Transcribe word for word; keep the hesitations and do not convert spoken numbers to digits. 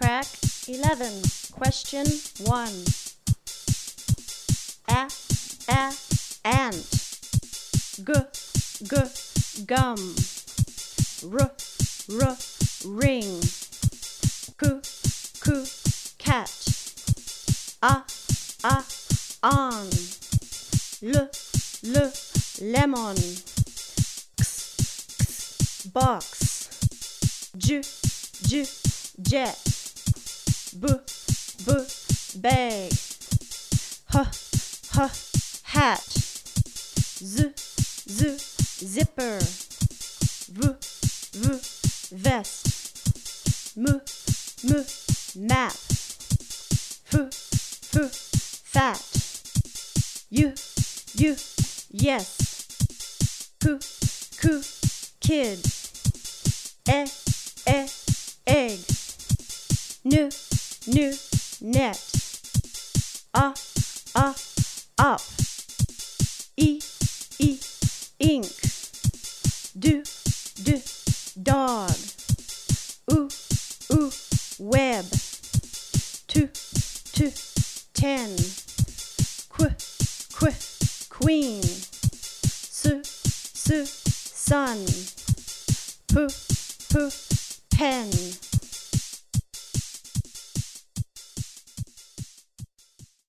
Track eleven, Question one. A, a, ant. G, g, gum. R, r, ring. K, k, cat. A, a, on. L, l, lemon. X, x, box. J, j, jet. B, b, bag. H, h, hat. Z, z, zipper. V, v, vest. M, m, map. F, f, fat. U, u, yes. K, k, kid. E, e, egg. N, n, net. A, a, up. E, e, ink. D, d, dog. U, u, web. T, t, ten. Qu, qu, queen. S, s, sun. P, p, pen.